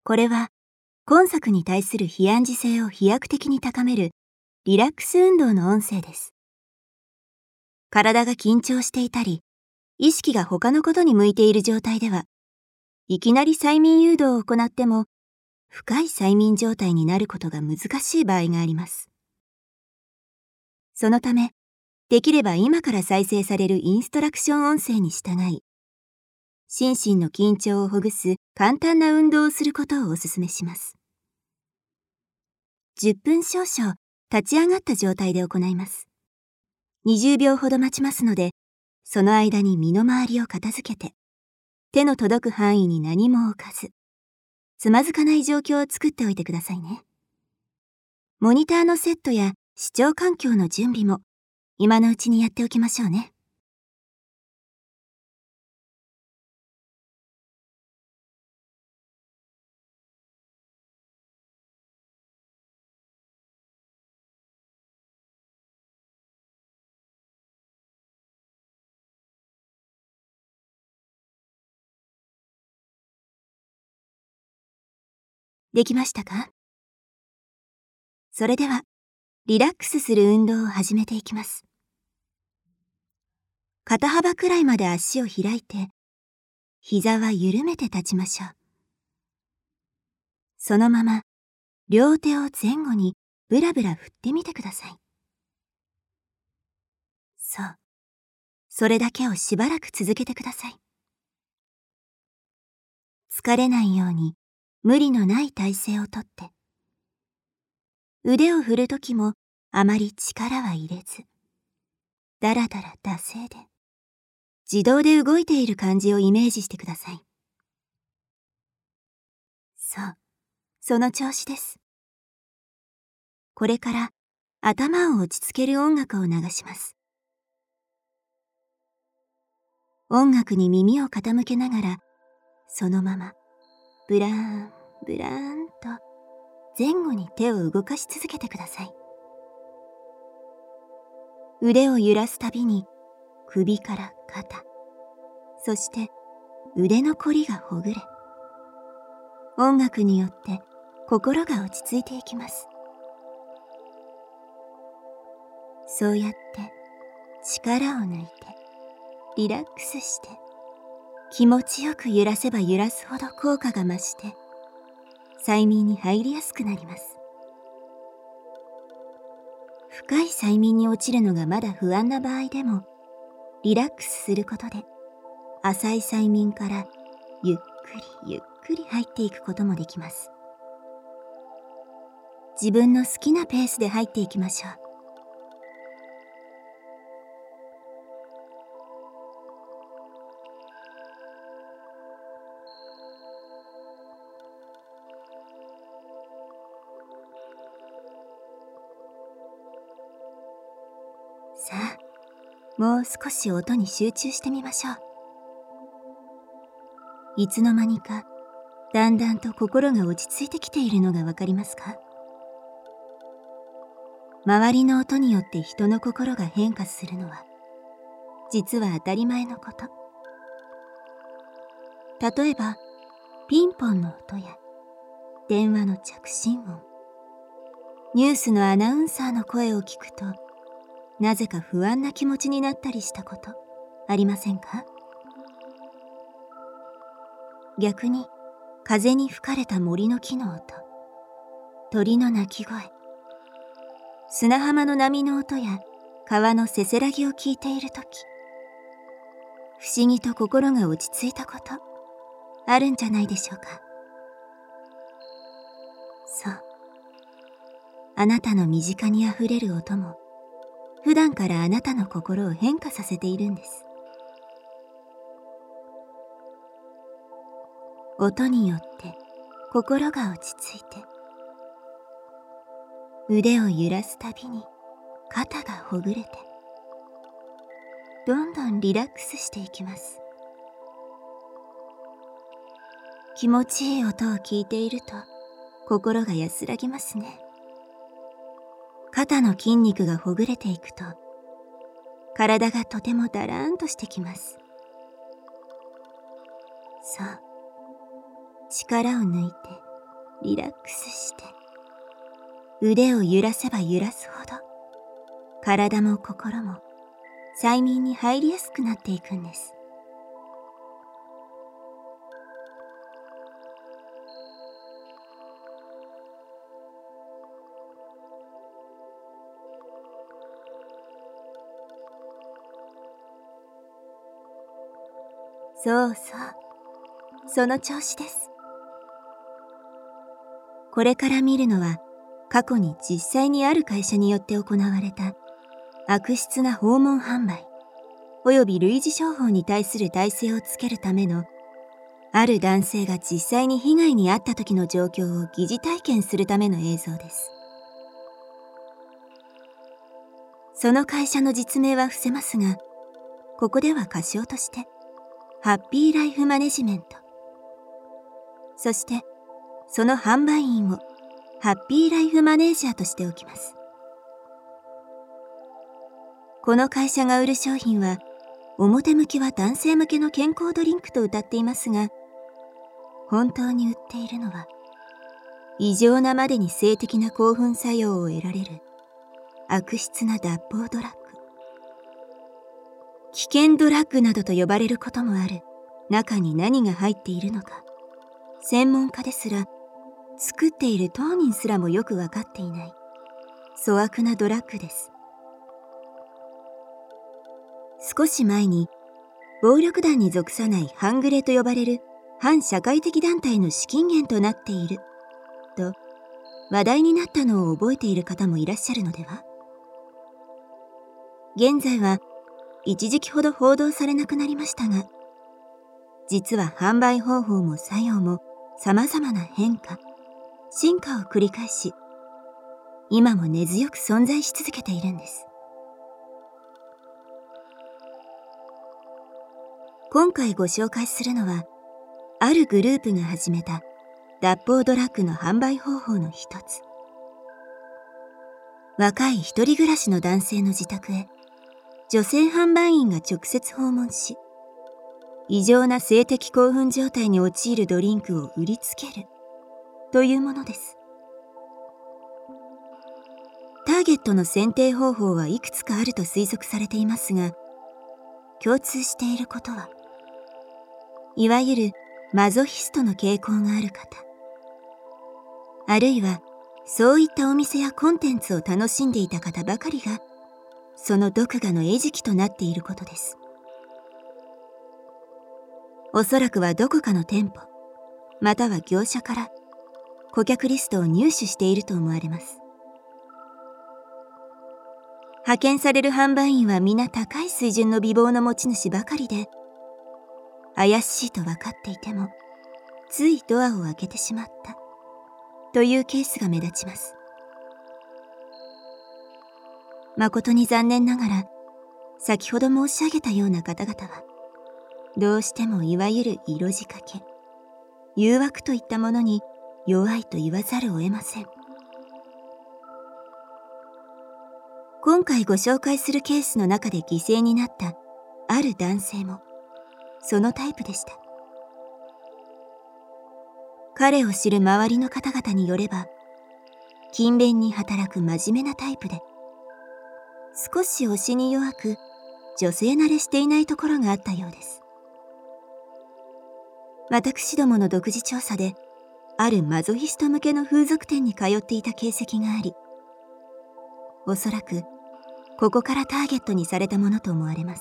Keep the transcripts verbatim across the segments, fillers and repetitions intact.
これは今作に対する非暗示性を飛躍的に高めるリラックス運動の音声です。体が緊張していたり、意識が他のことに向いている状態では、いきなり催眠誘導を行っても、深い催眠状態になることが難しい場合があります。そのため、できれば今から再生されるインストラクション音声に従い、心身の緊張をほぐす簡単な運動をすることをお勧めします。じゅっぷん少々立ち上がった状態で行います。にじゅうびょうほど待ちますので、その間に身の回りを片付けて、手の届く範囲に何も置かず、つまずかない状況を作っておいてくださいね。モニターのセットや視聴環境の準備も今のうちにやっておきましょうね。できましたか？それでは、リラックスする運動を始めていきます。肩幅くらいまで足を開いて、膝は緩めて立ちましょう。そのまま、両手を前後にブラブラ振ってみてください。そう。それだけをしばらく続けてください。疲れないように無理のない体勢をとって、腕を振るときもあまり力は入れず、だらだら惰性で、自動で動いている感じをイメージしてください。そう、その調子です。これから頭を落ち着ける音楽を流します。音楽に耳を傾けながら、そのまま、ブラーン、ブラーンと前後に手を動かし続けてください。腕を揺らすたびに首から肩、そして腕のこりがほぐれ、音楽によって心が落ち着いていきます。そうやって力を抜いてリラックスして気持ちよく揺らせば揺らすほど効果が増して催眠に入りやすくなります。深い催眠に落ちるのがまだ不安な場合でもリラックスすることで浅い催眠からゆっくりゆっくり入っていくこともできます。自分の好きなペースで入っていきましょう。さあ、もう少し音に集中してみましょう。いつの間にかだんだんと心が落ち着いてきているのがわかりますか？周りの音によって人の心が変化するのは実は当たり前のこと。例えばピンポンの音や電話の着信音、ニュースのアナウンサーの声を聞くとなぜか不安な気持ちになったりしたことありませんか？逆に風に吹かれた森の木の音、鳥の鳴き声、砂浜の波の音や川のせせらぎを聞いているとき、不思議と心が落ち着いたことあるんじゃないでしょうか。そう、あなたの身近にあふれる音も普段からあなたの心を変化させているんです。音によって心が落ち着いて、腕を揺らすたびに肩がほぐれて、どんどんリラックスしていきます。気持ちいい音を聞いていると心が安らぎますね。肩の筋肉がほぐれていくと体がとてもだらーんとしてきます。そう、力を抜いてリラックスして、腕を揺らせば揺らすほど、体も心も催眠に入りやすくなっていくんです。そうそう、その調子です。これから見るのは、過去に実際にある会社によって行われた悪質な訪問販売および類似商法に対する耐性をつけるための、ある男性が実際に被害に遭った時の状況を疑似体験するための映像です。その会社の実名は伏せますが、ここでは仮称としてハッピーライフマネジメント、そしてその販売員をハッピーライフマネージャーとしておきます。この会社が売る商品は、表向きは男性向けの健康ドリンクと謳っていますが、本当に売っているのは、異常なまでに性的な興奮作用を得られる悪質な脱法ドラッグ、危険ドラッグなどと呼ばれることもある中に何が入っているのか、専門家ですら作っている当人すらもよく分かっていない粗悪なドラッグです。少し前に暴力団に属さない半グレと呼ばれる反社会的団体の資金源となっていると話題になったのを覚えている方もいらっしゃるのでは。現在は一時期ほど報道されなくなりましたが、実は販売方法も作用も様々な変化、進化を繰り返し、今も根強く存在し続けているんです。今回ご紹介するのは、あるグループが始めた脱法ドラッグの販売方法の一つ。若い一人暮らしの男性の自宅へ、女性販売員が直接訪問し、異常な性的興奮状態に陥るドリンクを売りつけるというものです。ターゲットの選定方法はいくつかあると推測されていますが、共通していることは、いわゆるマゾヒストの傾向がある方、あるいはそういったお店やコンテンツを楽しんでいた方ばかりが、その毒牙の餌食となっていることです。おそらくはどこかの店舗、または業者から顧客リストを入手していると思われます。派遣される販売員は皆高い水準の美貌の持ち主ばかりで、怪しいと分かっていても、ついドアを開けてしまったというケースが目立ちます。誠に残念ながら、先ほど申し上げたような方々は、どうしてもいわゆる色仕掛け、誘惑といったものに弱いと言わざるを得ません。今回ご紹介するケースの中で犠牲になったある男性も、そのタイプでした。彼を知る周りの方々によれば、勤勉に働く真面目なタイプで、少し推しに弱く、女性慣れしていないところがあったようです。私どもの独自調査で、あるマゾヒスト向けの風俗店に通っていた形跡があり、おそらくここからターゲットにされたものと思われます。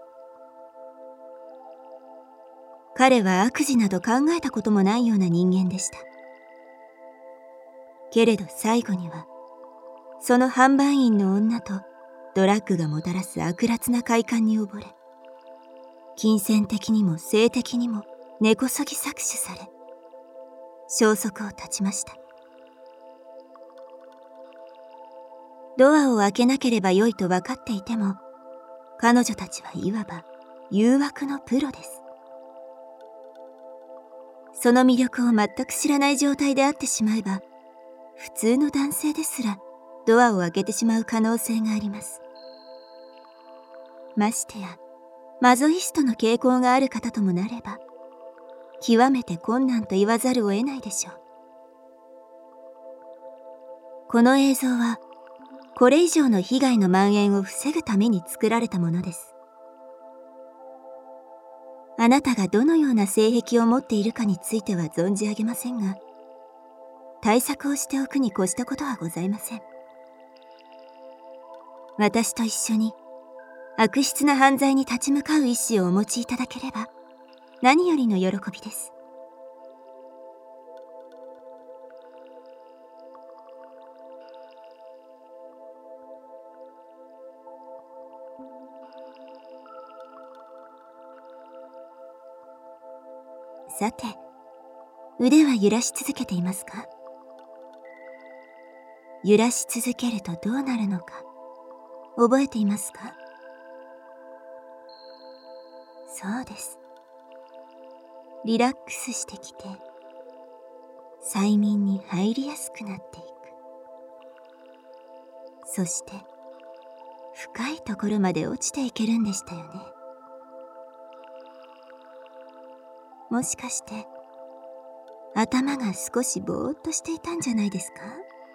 彼は悪事など考えたこともないような人間でした。けれど最後には、その販売員の女とドラッグがもたらす悪辣な快感に溺れ、金銭的にも性的にも根こそぎ搾取され、消息を絶ちました。ドアを開けなければよいと分かっていても、彼女たちはいわば誘惑のプロです。その魅力を全く知らない状態であってしまえば、普通の男性ですらドアを開けてしまう可能性があります。ましてや、マゾヒストの傾向がある方ともなれば、極めて困難と言わざるを得ないでしょう。 この映像は、これ以上の被害の蔓延を防ぐために作られたものです。あなたがどのような性癖を持っているかについては存じ上げませんが、対策をしておくに越したことはございません。私と一緒に悪質な犯罪に立ち向かう意志をお持ちいただければ、何よりの喜びです。さて、腕は揺らし続けていますか？揺らし続けるとどうなるのか、覚えていますか？そうです。リラックスしてきて、催眠に入りやすくなっていく。そして、深いところまで落ちていけるんでしたよね。もしかして、頭が少しぼーっとしていたんじゃないですか？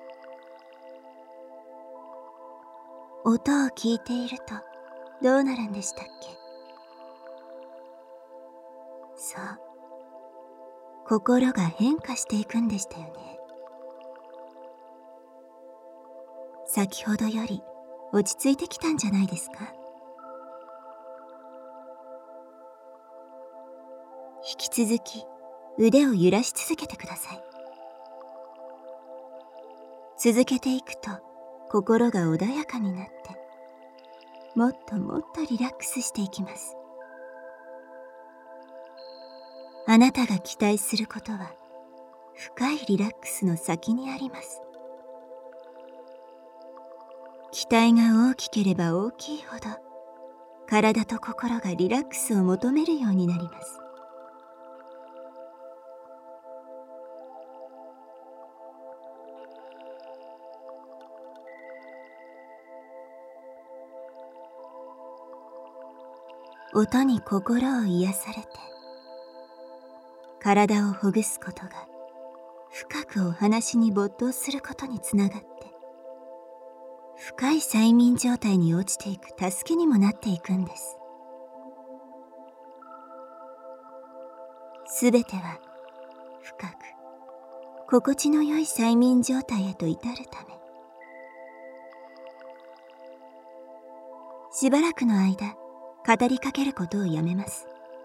音を聞いているとどうなるんでしたっけ？そう。心が変化していくんでしたよね。先ほどより落ち着いてきたんじゃないですか？引き続き腕を揺らし続けてください。続けていくと心が穏やかになって、もっともっとリラックスしていきます。あなたが期待することは深いリラックスの先にあります。期待が大きければ大きいほど、体と心がリラックスを求めるようになります。音に心を癒されて、体をほぐすことが深くお話に没頭することにつながって、深い催眠状態に落ちていく助けにもなっていくんです。すべては深く心地の良い催眠状態へと至るため。しばらくの間、語りかけることをやめます。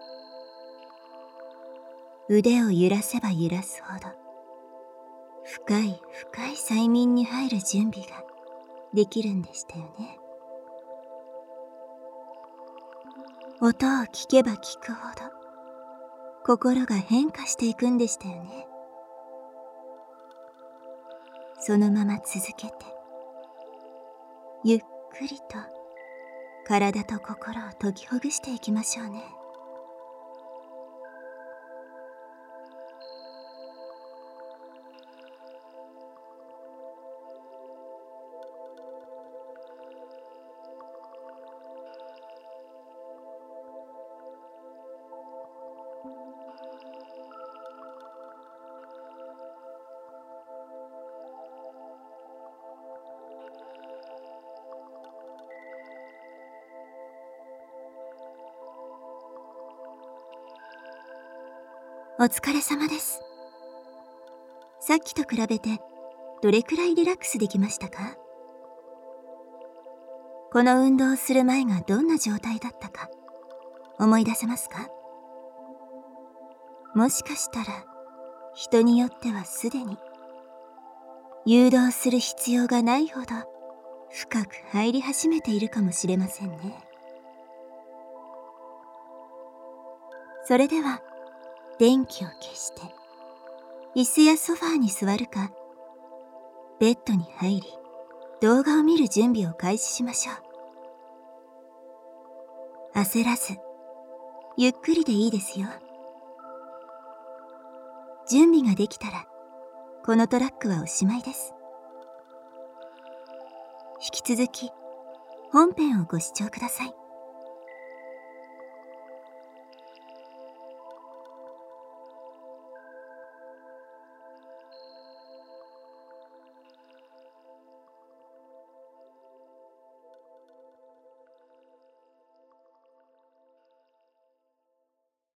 腕を揺らせば揺らすほど、深い深い催眠に入る準備ができるんでしたよね。音を聞けば聞くほど、心が変化していくんでしたよね。そのまま続けて、ゆっくりと体と心を解きほぐしていきましょうね。お疲れ様です。さっきと比べてどれくらいリラックスできましたか？この運動をする前がどんな状態だったか思い出せますか？もしかしたら人によってはすでに誘導する必要がないほど深く入り始めているかもしれませんね。それでは電気を消して椅子やソファーに座るか、ベッドに入り動画を見る準備を開始しましょう。焦らずゆっくりでいいですよ。準備ができたらこのトラックはおしまいです。引き続き本編をご視聴ください。